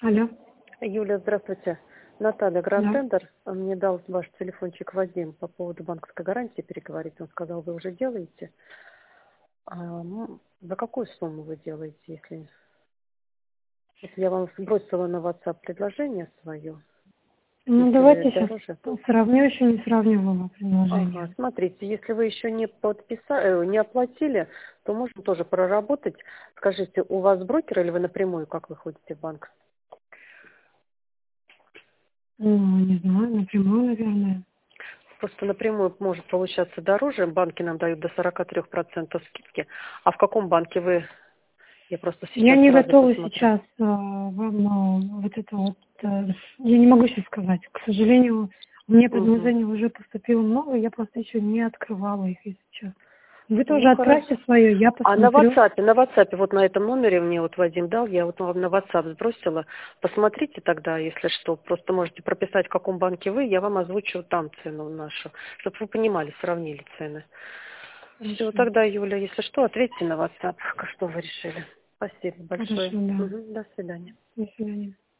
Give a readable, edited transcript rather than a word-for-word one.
Алло, Юля, здравствуйте. Наталья, Гранд да. Тендер. Мне дал ваш телефончик Вадим по поводу банковской гарантии переговорить. Он сказал, вы уже делаете. За какую сумму вы делаете, если... Вот я вам сбросила на WhatsApp предложение свое. Ну, Если вы давайте сейчас дороже. сравню еще несравнимого Ага, предложения. смотрите, если вы еще не подписали, не оплатили, то можно тоже проработать. Скажите, у вас брокер или вы напрямую, как вы ходите в банк? Ну, не знаю, напрямую, наверное. Просто напрямую может получаться дороже. Банки нам дают до 43% скидки. А в каком банке вы? Я просто Я сейчас не сразу готова посмотрю. сейчас вам вот это вот... я не могу сейчас сказать. К сожалению, мне Мгм. предложений уже поступило много, я просто еще не открывала их, если честно. Вы Ну, тоже хорошо. отправьте свое, я А посмотрю. на WhatsApp, вот на этом номере мне вот Вадим дал, я вот вам на WhatsApp сбросила. Посмотрите тогда, если что. Просто можете прописать, в каком банке вы, я вам озвучу там цену нашу, чтобы вы понимали, сравнили цены. Все, Хорошо. тогда, Юля, если что, ответьте на WhatsApp, что вы решили. Спасибо большое. Хорошо, да. Мгм, до свидания. До свидания.